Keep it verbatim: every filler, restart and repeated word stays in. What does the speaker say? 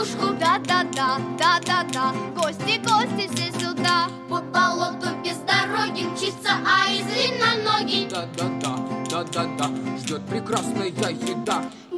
игрушку. Да-да-да, да-да-да, гости, гости все сюда. По болоту без дороги мчится, а из длинноногий. Да-да-да, да-да-да, ждет прекрасная еда.